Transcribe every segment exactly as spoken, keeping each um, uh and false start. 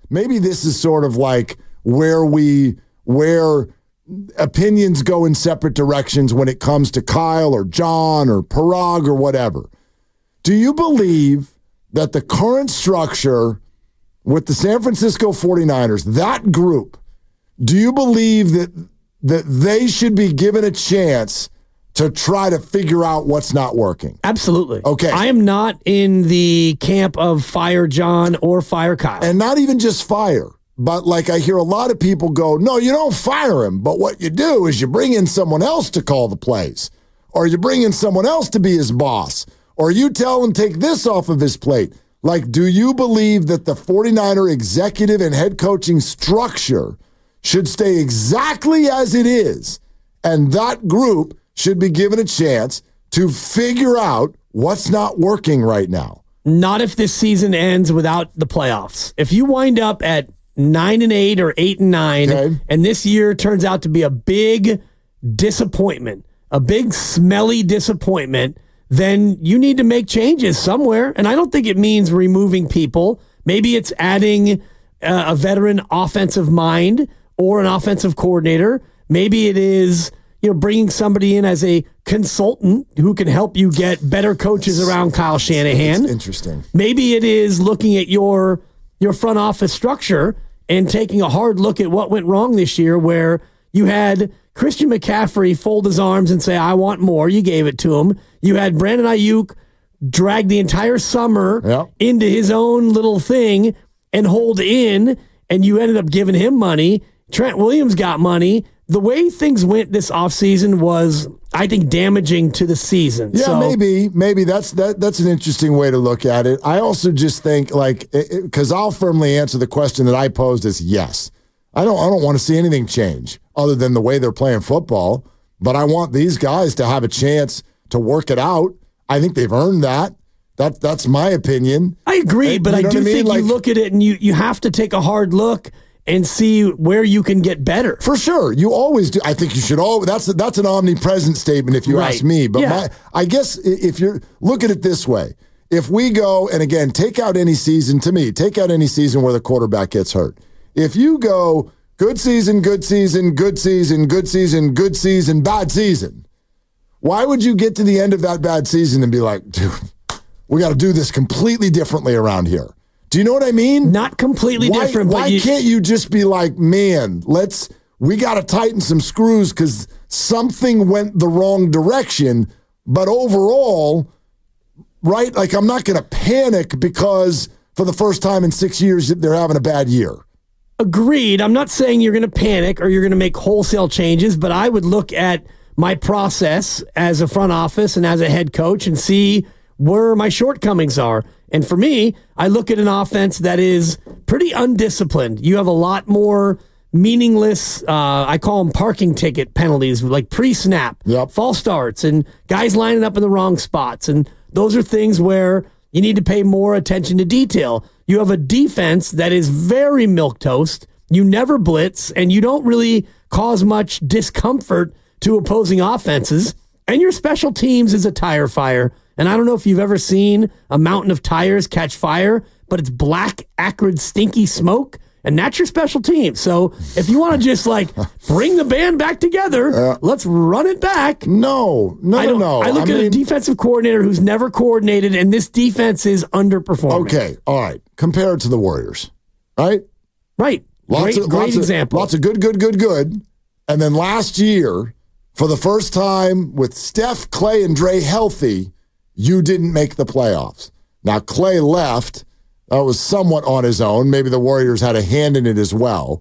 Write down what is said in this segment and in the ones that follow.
maybe this is sort of like where we where opinions go in separate directions when it comes to Kyle or John or Parag or whatever. Do you believe that the current structure with the San Francisco forty-niners, that group, do you believe that that they should be given a chance to try to figure out what's not working? Absolutely. Okay. I am not in the camp of fire John or fire Kyle. And not even just fire, but like I hear a lot of people go, no, you don't fire him, but what you do is you bring in someone else to call the plays, or you bring in someone else to be his boss, or you tell him take this off of his plate. Like, do you believe that the forty-niner executive and head coaching structure should stay exactly as it is, and that group should be given a chance to figure out what's not working right now? Not if this season ends without the playoffs. If you wind up at nine and eight or eight and nine, okay, and this year turns out to be a big disappointment, a big smelly disappointment, then you need to make changes somewhere. And I don't think it means removing people. Maybe it's adding uh, a veteran offensive mind or an offensive coordinator. Maybe it is, you know, bringing somebody in as a consultant who can help you get better coaches around Kyle Shanahan. That's interesting. Maybe it is looking at your your front office structure and taking a hard look at what went wrong this year, where you had Christian McCaffrey fold his arms and say, I want more. You gave it to him. You had Brandon Ayuk drag the entire summer yep. into his own little thing and hold in, and you ended up giving him money. Trent Williams got money. The way things went this offseason was, I think, damaging to the season. Yeah, so, maybe. Maybe that's that. That's an interesting way to look at it. I also just think, like, because I'll firmly answer the question that I posed as yes. I don't. I don't want to see anything change other than the way they're playing football. But I want these guys to have a chance to work it out. I think they've earned that. That that's my opinion. I agree, and, but I do I mean? think like, you look at it and you you have to take a hard look and see where you can get better. For sure. You always do. I think you should always, that's that's an omnipresent statement if you right. ask me. But yeah. my, I guess if you're, look at it this way. If we go, and again, take out any season, to me, take out any season where the quarterback gets hurt. If you go good season, good season, good season, good season, good season, bad season, why would you get to the end of that bad season and be like, dude, we got to do this completely differently around here? Do you know what I mean? Not completely why, different. Why but you, can't you just be like, man, let's, we got to tighten some screws because something went the wrong direction. But overall, right, like I'm not going to panic because for the first time in six years, they're having a bad year. Agreed. I'm not saying you're going to panic or you're going to make wholesale changes, but I would look at my process as a front office and as a head coach and see where my shortcomings are. And for me, I look at an offense that is pretty undisciplined. You have a lot more meaningless, uh, I call them parking ticket penalties, like pre-snap, yep. false starts, and guys lining up in the wrong spots. And those are things where you need to pay more attention to detail. You have a defense that is very milquetoast. You never blitz, and you don't really cause much discomfort to opposing offenses. And your special teams is a tire fire. And I don't know if you've ever seen a mountain of tires catch fire, but it's black, acrid, stinky smoke, and that's your special team. So if you want to just like bring the band back together, uh, let's run it back. No, no, I don't, no. I look I at mean, a defensive coordinator who's never coordinated, and this defense is underperforming. Okay, all right. Compare it to the Warriors, right? Right. Lots great of, great lots example. Of, lots of good, good, good, good. And then last year, for the first time with Steph, Clay, and Dre healthy, you didn't make the playoffs. Now, Clay left. That was somewhat on his own. Maybe the Warriors had a hand in it as well.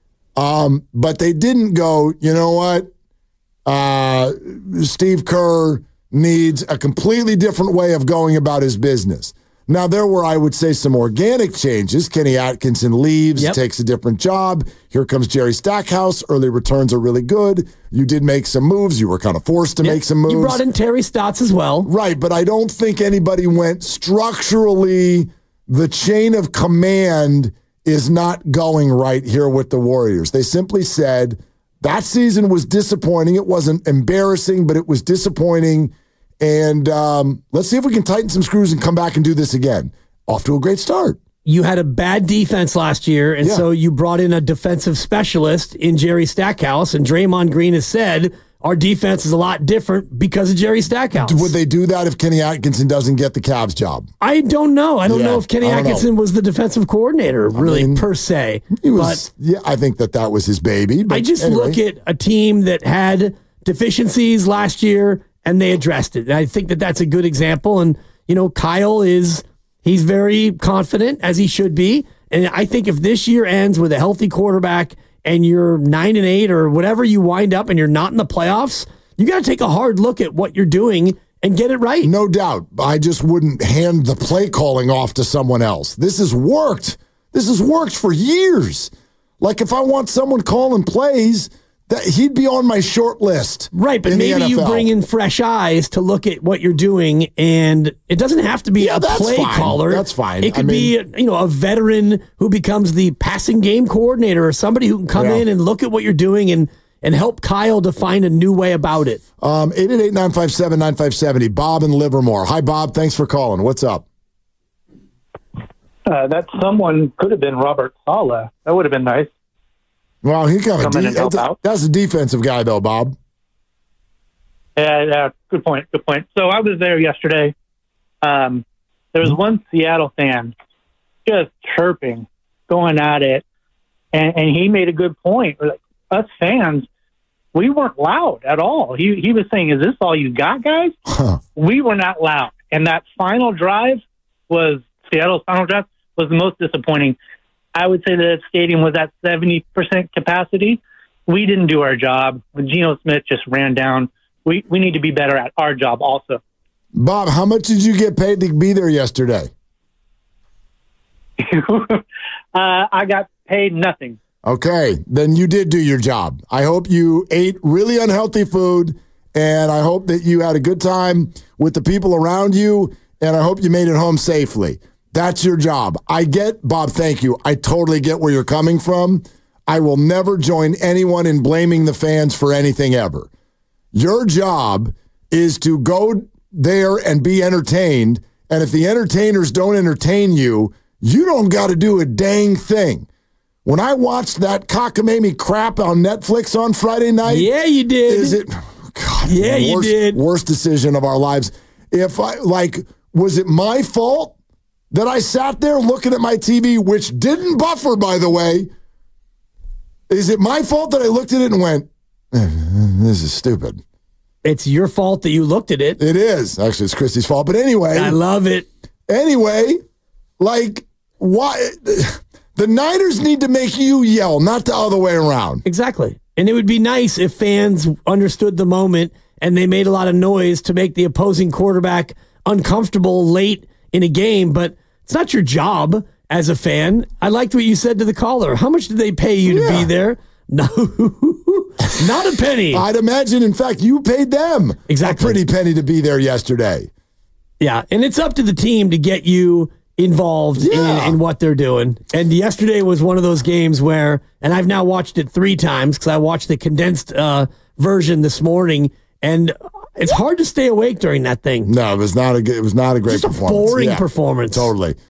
Um, but they didn't go, you know what? Uh, Steve Kerr needs a completely different way of going about his business. Now, there were, I would say, some organic changes. Kenny Atkinson leaves, yep. takes a different job. Here comes Jerry Stackhouse. Early returns are really good. You did make some moves. You were kind of forced to yep. make some moves. You brought in Terry Stotts as well. Right, but I don't think anybody went structurally. The chain of command is not going right here with the Warriors. They simply said that season was disappointing. It wasn't embarrassing, but it was disappointing. And um, let's see if we can tighten some screws and come back and do this again. Off to a great start. you had a bad defense last year, and Yeah. so you brought in a defensive specialist in Jerry Stackhouse, and Draymond Green has said our defense is a lot different because of Jerry Stackhouse. Would they do that if Kenny Atkinson doesn't get the Cavs job? I don't know. I don't Yeah, know if Kenny I don't Atkinson know. was the defensive coordinator, really, mean, per se. He was. Yeah, I think that that was his baby. But But I just anyway. look at a team that had deficiencies last year, and they addressed it. And I think that that's a good example. And, you know, Kyle is, he's very confident, as he should be. And I think if this year ends with a healthy quarterback and you're nine and eight or whatever you wind up and you're not in the playoffs, you got to take a hard look at what you're doing and get it right. No doubt. I just wouldn't hand the play calling off to someone else. This has worked. This has worked for years. Like if I want someone calling plays, that he'd be on my short list. Right, but in the maybe you N F L. bring in fresh eyes to look at what you're doing, and it doesn't have to be Yeah, a that's play fine. caller. That's fine. It could I mean- be, you know, a veteran who becomes the passing game coordinator or somebody who can come Yeah. in and look at what you're doing and and help Kyle to find a new way about it. Um, eight eight eight, nine five seven, nine five seven zero. Bob in Livermore. Hi, Bob. Thanks for calling. What's up? Uh, that someone could have been Robert Saleh. That would have been nice. Well, he kind of Come in and help that's, a, out. that's a defensive guy, though, Bob. Yeah, yeah, good point. Good point. So I was there yesterday. Um, there was one Seattle fan just chirping, going at it, and, and he made a good point. Like, us fans, we weren't loud at all. He he was saying, "Is this all you got, guys?" Huh. We were not loud, and that final drive was Seattle's final drive was the most disappointing. I would say that stadium was at seventy percent capacity. We didn't do our job. Geno Smith just ran down. We we need to be better at our job also. Bob, how much did you get paid to be there yesterday? uh, I got paid nothing. Okay, then you did do your job. I hope you ate really unhealthy food, and I hope that you had a good time with the people around you, and I hope you made it home safely. That's your job. I get, Bob, thank you. I totally get where you're coming from. I will never join anyone in blaming the fans for anything ever. Your job is to go there and be entertained, and if the entertainers don't entertain you, you don't got to do a dang thing. When I watched that cockamamie crap on Netflix on Friday night, Yeah, you did. is it? God, Yeah, you worst, did. Worst decision of our lives. If I like, was it my fault that I sat there looking at my T V, which didn't buffer, by the way? Is it my fault that I looked at it and went, eh, "This is stupid"? It's your fault that you looked at it. It is actually it's Christy's fault, but anyway, I love it. anyway, like why? The Niners need to make you yell, not the other way around. Exactly. And it would be nice if fans understood the moment and they made a lot of noise to make the opposing quarterback uncomfortable late in a game, but it's not your job as a fan. I liked what you said to the caller. How much did they pay you to Yeah. be there? No, not a penny. I'd imagine, in fact, you paid them Exactly. a pretty penny to be there yesterday. Yeah, and it's up to the team to get you involved Yeah. in, in what they're doing. And yesterday was one of those games where, and I've now watched it three times because I watched the condensed uh, version this morning, and it's hard to stay awake during that thing. No, it was not a good, it was not a great Just a performance. boring Yeah, performance. Totally.